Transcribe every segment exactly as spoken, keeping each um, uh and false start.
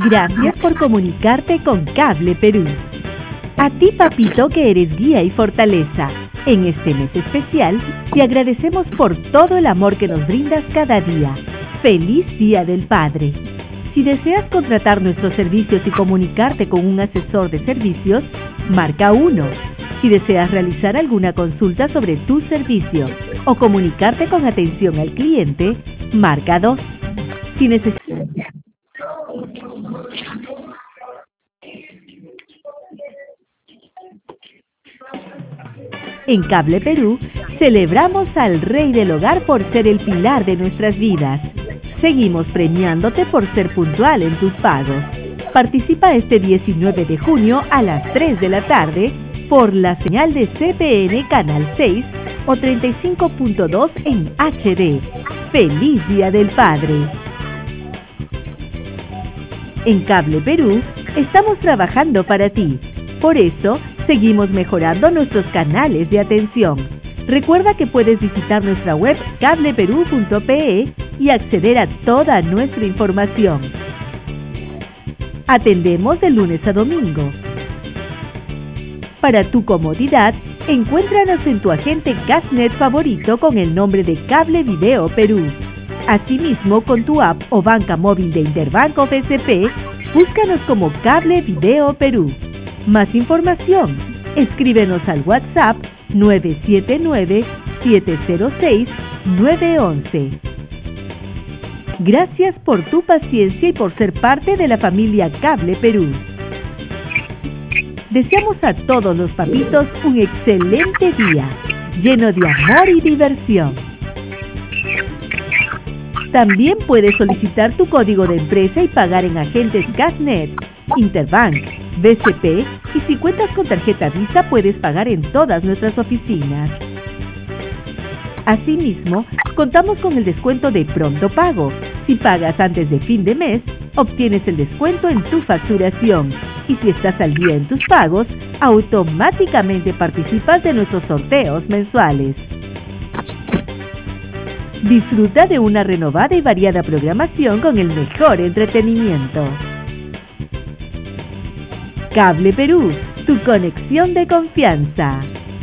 Gracias por comunicarte con Cable Perú. A ti, papito, que eres guía y fortaleza. En este mes especial, te agradecemos por todo el amor que nos brindas cada día. ¡Feliz Día del Padre! Si deseas contratar nuestros servicios y comunicarte con un asesor de servicios, marca uno. Si deseas realizar alguna consulta sobre tu servicio o comunicarte con atención al cliente, marca dos. Si necesitas... En Cable Perú, celebramos al Rey del Hogar por ser el pilar de nuestras vidas. Seguimos premiándote por ser puntual en tus pagos. Participa este diecinueve de junio a las tres de la tarde por la señal de C P N Canal seis o treinta y cinco punto dos en H D. ¡Feliz Día del Padre! En Cable Perú, estamos trabajando para ti. Por eso, seguimos mejorando nuestros canales de atención. Recuerda que puedes visitar nuestra web cable perú punto pe y acceder a toda nuestra información. Atendemos de lunes a domingo. Para tu comodidad, encuéntranos en tu agente Gasnet favorito con el nombre de Cable Video Perú. Asimismo, con tu app o banca móvil de Interbanco B C P, búscanos como Cable Video Perú. Más información, escríbenos al WhatsApp nueve siete nueve, siete cero seis, nueve once. Gracias por tu paciencia y por ser parte de la familia Cable Perú. Deseamos a todos los papitos un excelente día, lleno de amor y diversión. También puedes solicitar tu código de empresa y pagar en agentes Gasnet, Interbank, B C P y si cuentas con tarjeta Visa puedes pagar en todas nuestras oficinas. Asimismo, contamos con el descuento de Pronto Pago. Si pagas antes de fin de mes, obtienes el descuento en tu facturación. Y si estás al día en tus pagos, automáticamente participas de nuestros sorteos mensuales. Disfruta de una renovada y variada programación con el mejor entretenimiento. Cable Perú, tu conexión de confianza.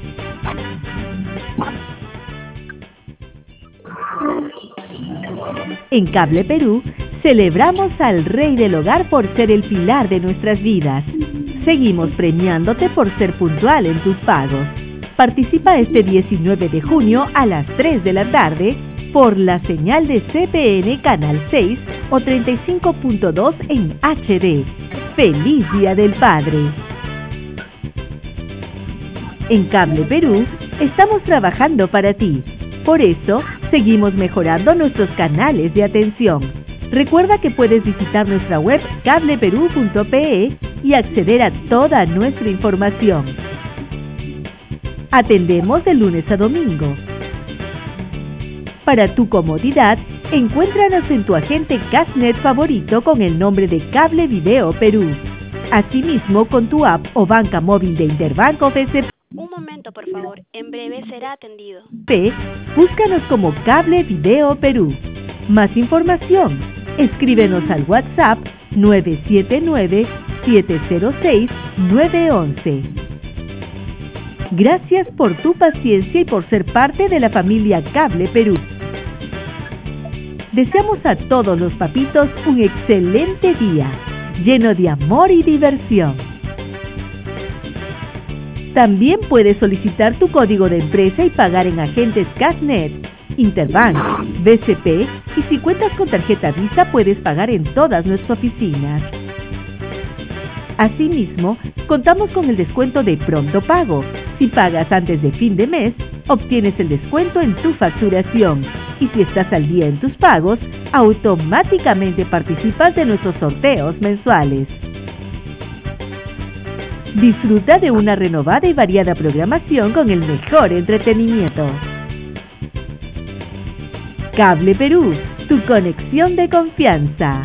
En Cable Perú, celebramos al Rey del Hogar por ser el pilar de nuestras vidas. Seguimos premiándote por ser puntual en tus pagos. Participa este diecinueve de junio a las tres de la tarde por la señal de C P N Canal seis o treinta y cinco punto dos en H D. ¡Feliz Día del Padre! En Cable Perú, estamos trabajando para ti. Por eso, seguimos mejorando nuestros canales de atención. Recuerda que puedes visitar nuestra web cable perú punto pe y acceder a toda nuestra información. Atendemos de lunes a domingo. Para tu comodidad, encuéntranos en tu agente Gasnet favorito con el nombre de Cable Video Perú. Asimismo, con tu app o banca móvil de Interbanco B C P. Un momento, por favor. En breve será atendido. P, búscanos como Cable Video Perú. Más información, escríbenos al WhatsApp nueve siete nueve, siete cero seis, nueve once. Gracias por tu paciencia y por ser parte de la familia Cable Perú. Deseamos a todos los papitos un excelente día, lleno de amor y diversión. También puedes solicitar tu código de empresa y pagar en agentes Gasnet, Interbank, B C P y si cuentas con tarjeta Visa puedes pagar en todas nuestras oficinas. Asimismo, contamos con el descuento de Pronto Pago. Si pagas antes de fin de mes, obtienes el descuento en tu facturación. Y si estás al día en tus pagos, automáticamente participas de nuestros sorteos mensuales. Disfruta de una renovada y variada programación con el mejor entretenimiento. Cable Perú, tu conexión de confianza.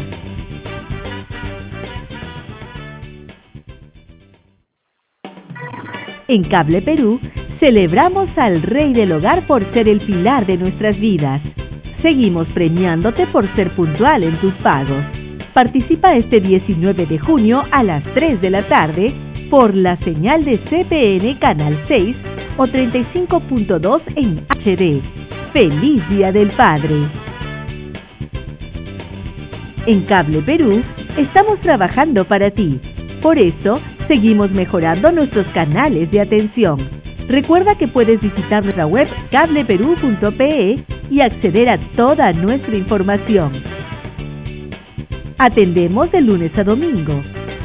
En Cable Perú, celebramos al Rey del Hogar por ser el pilar de nuestras vidas. Seguimos premiándote por ser puntual en tus pagos. Participa este diecinueve de junio a las tres de la tarde por la señal de C P N Canal seis o treinta y cinco punto dos en H D. ¡Feliz Día del Padre! En Cable Perú estamos trabajando para ti. Por eso, seguimos mejorando nuestros canales de atención. Recuerda que puedes visitar nuestra web cable perú punto pe y acceder a toda nuestra información. Atendemos de lunes a domingo.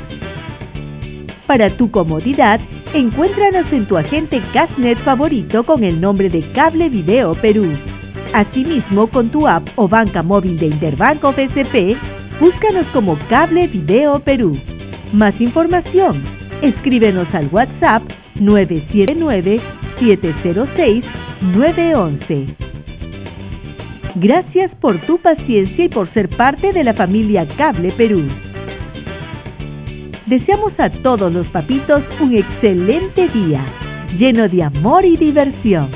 Para tu comodidad, encuéntranos en tu agente Cashnet favorito con el nombre de Cable Video Perú. Asimismo, con tu app o banca móvil de Interbanco B C P, búscanos como Cable Video Perú. Más información, escríbenos al WhatsApp nueve siete nueve, siete cero seis, nueve uno uno. Gracias por tu paciencia y por ser parte de la familia Cable Perú. Deseamos a todos los papitos un excelente día, lleno de amor y diversión.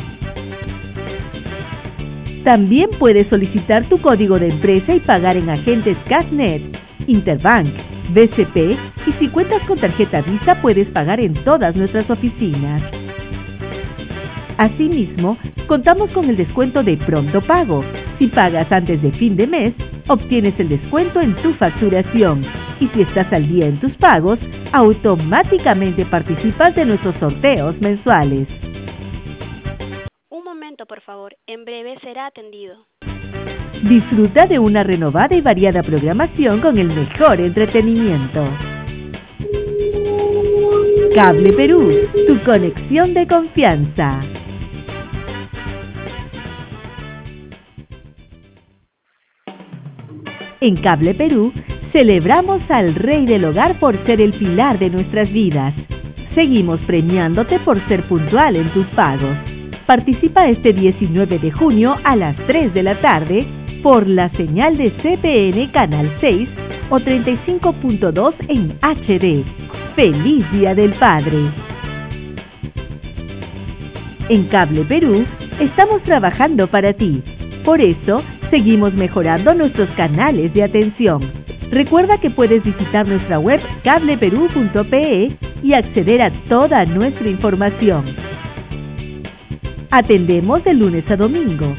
También puedes solicitar tu código de empresa y pagar en agentes Cashnet, Interbank, B C P y si cuentas con tarjeta Visa puedes pagar en todas nuestras oficinas. Asimismo, contamos con el descuento de Pronto Pago. Si pagas antes de fin de mes, obtienes el descuento en tu facturación. Y si estás al día en tus pagos, automáticamente participas de nuestros sorteos mensuales. Un momento, por favor. En breve será atendido. Disfruta de una renovada y variada programación con el mejor entretenimiento. Cable Perú, tu conexión de confianza. En Cable Perú, celebramos al Rey del Hogar por ser el pilar de nuestras vidas. Seguimos premiándote por ser puntual en tus pagos. Participa este diecinueve de junio a las tres de la tarde por la señal de C P N Canal seis o treinta y cinco punto dos en H D. ¡Feliz Día del Padre! En Cable Perú estamos trabajando para ti. Por eso, seguimos mejorando nuestros canales de atención. Recuerda que puedes visitar nuestra web cable perú punto pe y acceder a toda nuestra información. Atendemos de lunes a domingo.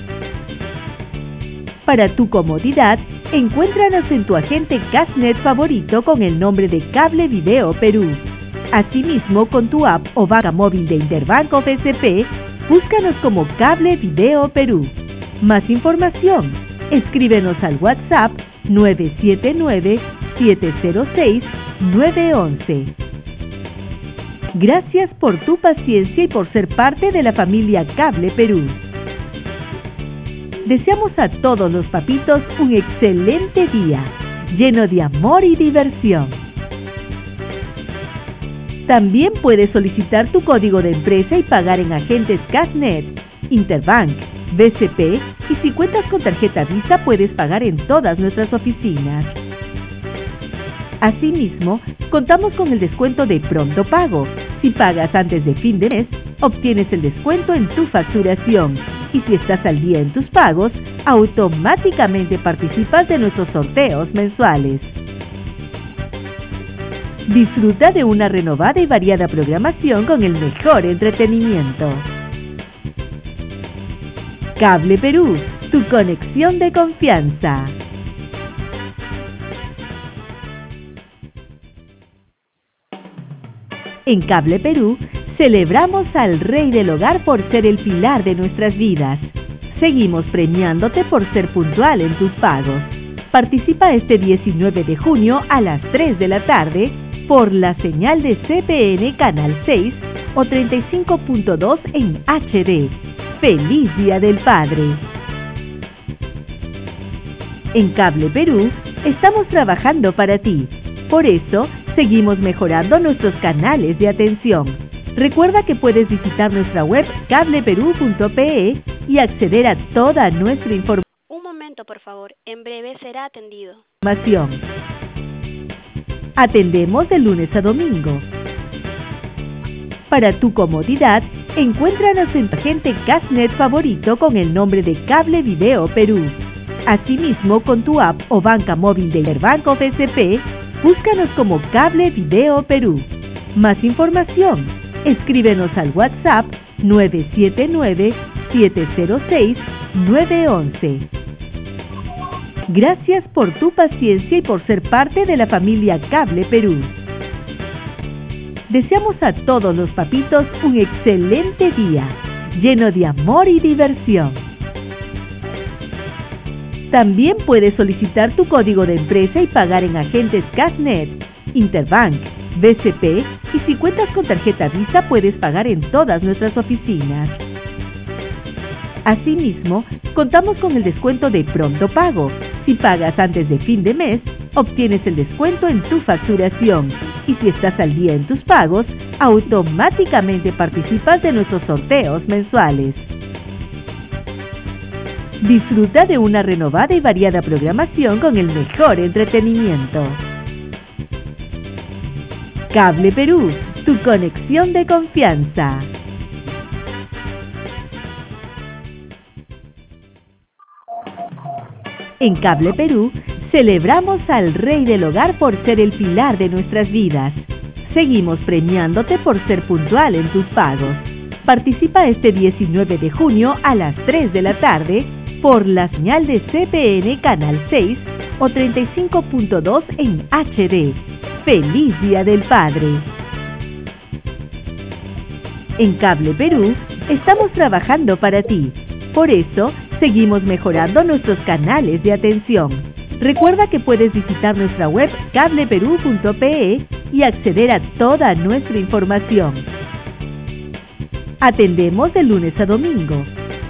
Para tu comodidad, encuéntranos en tu agente Cashnet favorito con el nombre de Cable Video Perú. Asimismo, con tu app o banca móvil de Interbanco B C P, búscanos como Cable Video Perú. Más información, escríbenos al WhatsApp nueve siete nueve, siete cero seis, nueve uno uno. Gracias por tu paciencia y por ser parte de la familia Cable Perú. Deseamos a todos los papitos un excelente día, lleno de amor y diversión. También puedes solicitar tu código de empresa y pagar en agentes Cashnet, Interbank, B C P y si cuentas con tarjeta Visa puedes pagar en todas nuestras oficinas. Asimismo, contamos con el descuento de Pronto Pago. Si pagas antes de fin de mes, obtienes el descuento en tu facturación. Y si estás al día en tus pagos, automáticamente participas de nuestros sorteos mensuales. Disfruta de una renovada y variada programación con el mejor entretenimiento. Cable Perú, tu conexión de confianza. En Cable Perú, celebramos al Rey del Hogar por ser el pilar de nuestras vidas. Seguimos premiándote por ser puntual en tus pagos. Participa este diecinueve de junio a las tres de la tarde por la señal de C P N Canal seis o treinta y cinco punto dos en H D. ¡Feliz Día del Padre! En Cable Perú estamos trabajando para ti. Por eso, seguimos mejorando nuestros canales de atención. Recuerda que puedes visitar nuestra web cable perú punto pe y acceder a toda nuestra información. Un momento, por favor. En breve será atendido. Atendemos de lunes a domingo. Para tu comodidad, encuéntranos en tu agente Cashnet favorito con el nombre de Cable Video Perú. Asimismo, con tu app o banca móvil de Interbanco B C P, búscanos como Cable Video Perú. Más información, escríbenos al WhatsApp nueve siete nueve, siete cero seis, nueve uno uno. Gracias por tu paciencia y por ser parte de la familia Cable Perú. Deseamos a todos los papitos un excelente día, lleno de amor y diversión. También puedes solicitar tu código de empresa y pagar en agentes Cashnet, Interbank, B C P, y si cuentas con tarjeta Visa puedes pagar en todas nuestras oficinas. Asimismo, contamos con el descuento de Pronto Pago. Si pagas antes de fin de mes, obtienes el descuento en tu facturación. Y si estás al día en tus pagos, automáticamente participas de nuestros sorteos mensuales. Disfruta de una renovada y variada programación con el mejor entretenimiento. Cable Perú, tu conexión de confianza. En Cable Perú, celebramos al Rey del Hogar por ser el pilar de nuestras vidas. Seguimos premiándote por ser puntual en tus pagos. Participa este diecinueve de junio a las tres de la tarde por la señal de C P N Canal seis o treinta y cinco punto dos en H D. ¡Feliz Día del Padre! En Cable Perú, estamos trabajando para ti. Por eso, seguimos mejorando nuestros canales de atención. Recuerda que puedes visitar nuestra web cable perú punto pe y acceder a toda nuestra información. Atendemos de lunes a domingo.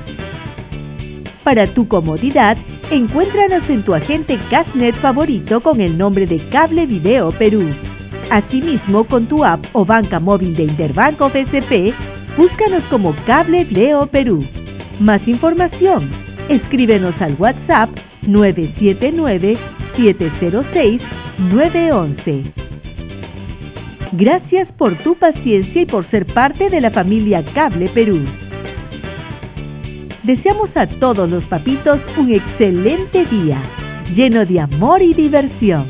Para tu comodidad, encuéntranos en tu agente Cashnet favorito con el nombre de Cable Video Perú. Asimismo, con tu app o banca móvil de Interbanco B C P, búscanos como Cable Video Perú. Más información, escríbenos al WhatsApp nueve siete nueve, siete cero seis, nueve uno uno. Gracias por tu paciencia y por ser parte de la familia Cable Perú. Deseamos a todos los papitos un excelente día, lleno de amor y diversión.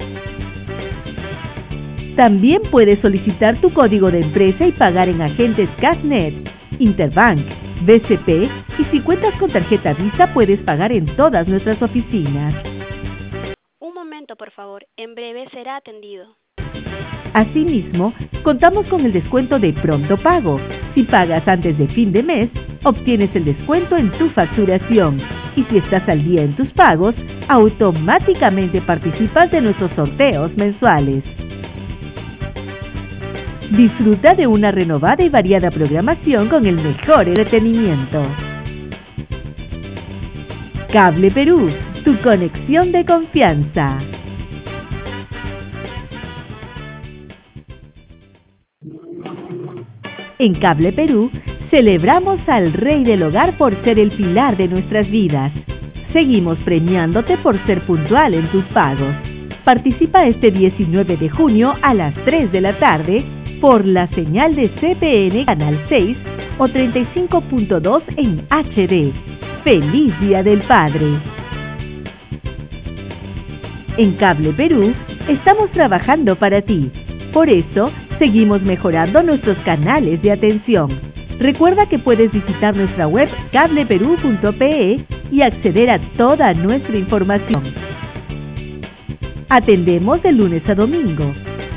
También puedes solicitar tu código de empresa y pagar en agentes Cashnet, Interbank, B C P, y si cuentas con tarjeta Visa puedes pagar en todas nuestras oficinas. Un momento, por favor. En breve será atendido. Asimismo, contamos con el descuento de Pronto Pago. Si pagas antes de fin de mes, obtienes el descuento en tu facturación. Y si estás al día en tus pagos, automáticamente participas de nuestros sorteos mensuales. Disfruta de una renovada y variada programación con el mejor entretenimiento. Cable Perú, tu conexión de confianza. En Cable Perú, celebramos al Rey del Hogar por ser el pilar de nuestras vidas. Seguimos premiándote por ser puntual en tus pagos. Participa este diecinueve de junio a las tres de la tarde por la señal de C P N Canal seis o treinta y cinco punto dos en H D. ¡Feliz Día del Padre! En Cable Perú, estamos trabajando para ti. Por eso, seguimos mejorando nuestros canales de atención. Recuerda que puedes visitar nuestra web cable perú punto pe y acceder a toda nuestra información. Atendemos de lunes a domingo.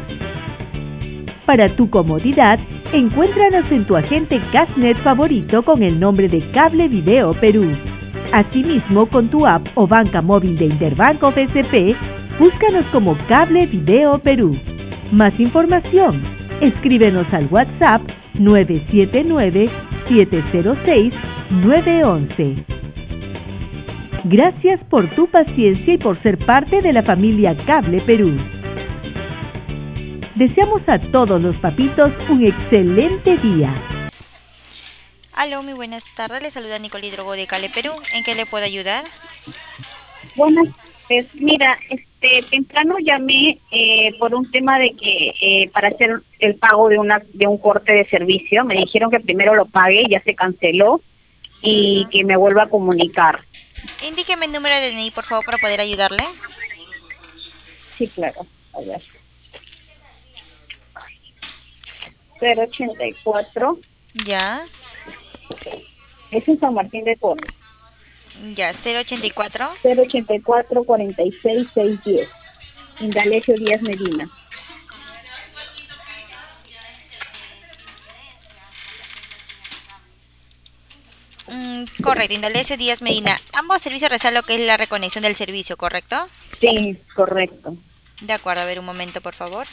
Para tu comodidad, encuéntranos en tu agente Cashnet favorito con el nombre de Cable Video Perú. Asimismo, con tu app o banca móvil de Interbanco B C P, búscanos como Cable Video Perú. Más información, escríbenos al WhatsApp nueve siete nueve, siete cero seis, nueve uno uno. Gracias por tu paciencia y por ser parte de la familia Cable Perú. Deseamos a todos los papitos un excelente día. Aló, muy buenas tardes. Le saluda Nicole Hidrogo de Cable Perú. ¿En qué le puedo ayudar? Buenas tardes. Mira, este temprano llamé eh, por un tema de que eh, para hacer el pago de una de un corte de servicio. Me dijeron que primero lo pague, ya se canceló y que me vuelva a comunicar. Indíqueme el número de D N I, por favor, para poder ayudarle. Sí, claro. A ver. cero ochenta y cuatro. Ya, Es en San Martín de Porres. ya, cero ochenta y cuatro. cero ochenta y cuatro cuarenta y seis seiscientos diez. Indalecio Díaz Medina. Mm, correcto, Indalecio Díaz Medina. Ambos servicios realizan lo que es la reconexión del servicio, ¿correcto? Sí, correcto. De acuerdo, a ver un momento, por favor.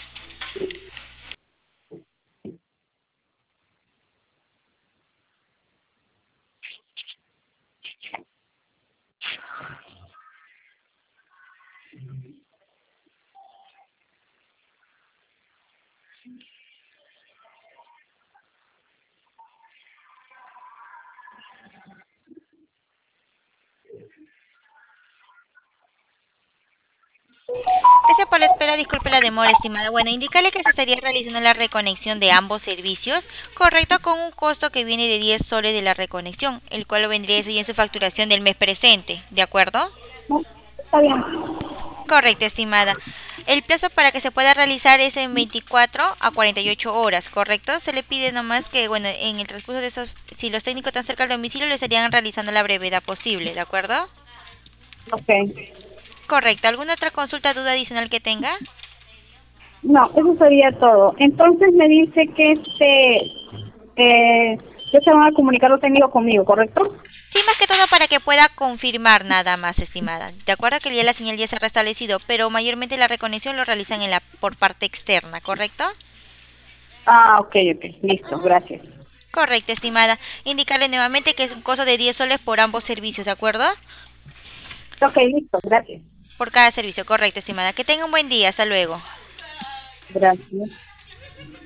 Gracias por la espera, disculpe la demora, estimada. Bueno, indicarle que se estaría realizando la reconexión de ambos servicios, correcto, con un costo que viene de diez soles de la reconexión, el cual lo vendría a ser en su facturación del mes presente, ¿de acuerdo? No, está bien. Correcto, estimada. El plazo para que se pueda realizar es en veinticuatro a cuarenta y ocho horas, ¿correcto? Se le pide nomás que, bueno, en el transcurso de esos, si los técnicos están cerca del domicilio, le estarían realizando la brevedad posible, ¿de acuerdo? Ok. Correcto. ¿Alguna otra consulta, duda adicional que tenga? No, eso sería todo. Entonces me dice que este, eh, ya se van a comunicar los técnicos conmigo, ¿correcto? Sí, más que todo para que pueda confirmar nada más, estimada. De acuerdo que ya la señal ya se ha restablecido, pero mayormente la reconexión lo realizan en la por parte externa, ¿correcto? Ah, ok, ok. Listo, gracias. Correcto, estimada. Indicarle nuevamente que es un costo de diez soles por ambos servicios, ¿de acuerdo? Ok, listo, gracias. Por cada servicio, correcto, estimada. Que tenga un buen día. Hasta luego. Gracias.